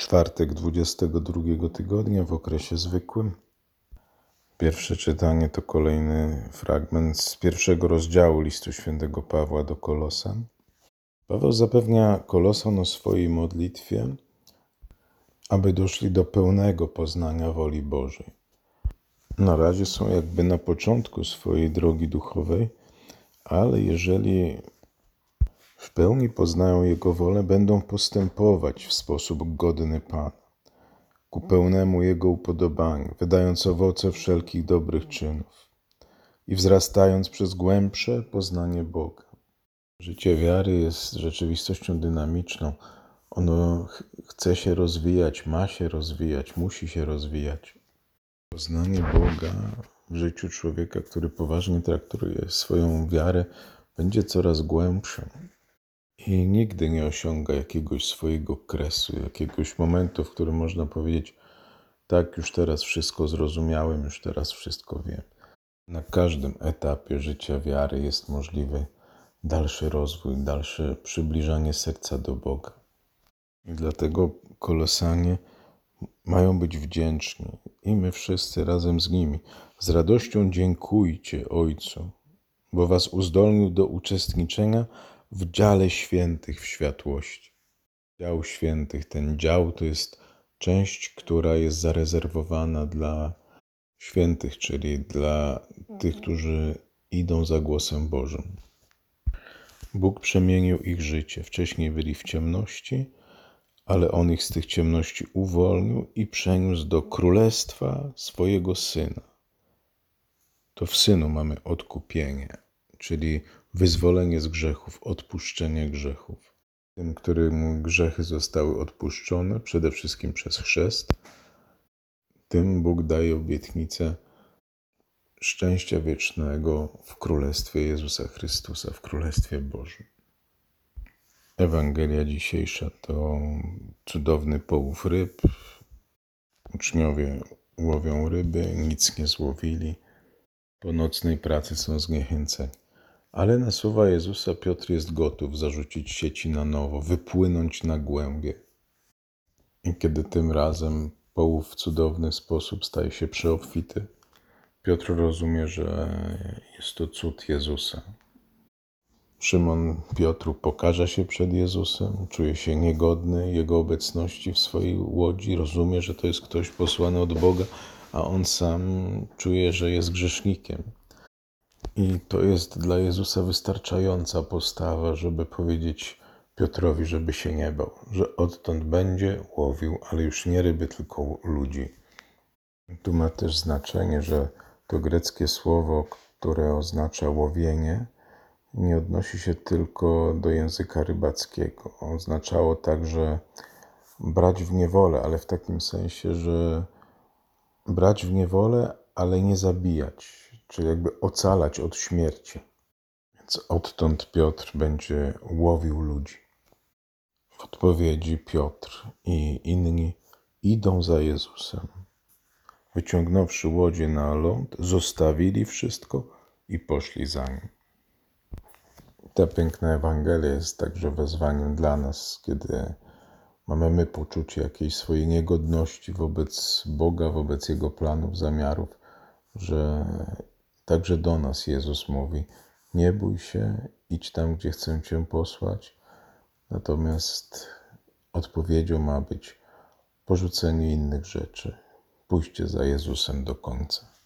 Czwartek 22 tygodnia w okresie zwykłym. Pierwsze czytanie to kolejny fragment z pierwszego rozdziału listu świętego Pawła do Kolosan. Paweł zapewnia Kolosan o swojej modlitwie, aby doszli do pełnego poznania woli Bożej. Na razie są jakby na początku swojej drogi duchowej, ale jeżeli w pełni poznają Jego wolę, będą postępować w sposób godny Pana, ku pełnemu Jego upodobaniu, wydając owoce wszelkich dobrych czynów i wzrastając przez głębsze poznanie Boga. Życie wiary jest rzeczywistością dynamiczną. Ono chce się rozwijać, ma się rozwijać, musi się rozwijać. Poznanie Boga w życiu człowieka, który poważnie traktuje swoją wiarę, będzie coraz głębsze. I nigdy nie osiąga jakiegoś swojego kresu, jakiegoś momentu, w którym można powiedzieć: tak, już teraz wszystko zrozumiałem, już teraz wszystko wiem. Na każdym etapie życia wiary jest możliwy dalszy rozwój, dalsze przybliżanie serca do Boga. I dlatego Kolosanie mają być wdzięczni i my wszyscy razem z nimi. Z radością dziękujcie Ojcu, bo was uzdolnił do uczestniczenia w dziale świętych w światłości. Dział świętych, ten dział to jest część, która jest zarezerwowana dla świętych, czyli dla tych, którzy idą za głosem Bożym. Bóg przemienił ich życie. Wcześniej byli w ciemności, ale On ich z tych ciemności uwolnił i przeniósł do królestwa swojego Syna. To w Synu mamy odkupienie, czyli wyzwolenie z grzechów, odpuszczenie grzechów. Tym, którym grzechy zostały odpuszczone, przede wszystkim przez chrzest, tym Bóg daje obietnicę szczęścia wiecznego w Królestwie Jezusa Chrystusa, w Królestwie Bożym. Ewangelia dzisiejsza to cudowny połów ryb. Uczniowie łowią ryby, nic nie złowili. Po nocnej pracy są zniechęceni. Ale na słowa Jezusa Piotr jest gotów zarzucić sieci na nowo, wypłynąć na głębie. I kiedy tym razem połów w cudowny sposób staje się przeobfity, Piotr rozumie, że jest to cud Jezusa. Szymon Piotru pokaże się przed Jezusem, czuje się niegodny Jego obecności w swojej łodzi, rozumie, że to jest ktoś posłany od Boga, a on sam czuje, że jest grzesznikiem. I to jest dla Jezusa wystarczająca postawa, żeby powiedzieć Piotrowi, żeby się nie bał, że odtąd będzie łowił, ale już nie ryby, tylko ludzi. Tu ma też znaczenie, że to greckie słowo, które oznacza łowienie, nie odnosi się tylko do języka rybackiego. Oznaczało także brać w niewolę, ale w takim sensie, że brać w niewolę, ale nie zabijać, czyli jakby ocalać od śmierci. Więc odtąd Piotr będzie łowił ludzi. W odpowiedzi Piotr i inni idą za Jezusem. Wyciągnąwszy łodzie na ląd, zostawili wszystko i poszli za Nim. Ta piękna Ewangelia jest także wezwaniem dla nas, kiedy mamy my poczucie jakiejś swojej niegodności wobec Boga, wobec Jego planów, zamiarów, że także do nas Jezus mówi: nie bój się, idź tam, gdzie chcę Cię posłać. Natomiast odpowiedzią ma być porzucenie innych rzeczy, pójście za Jezusem do końca.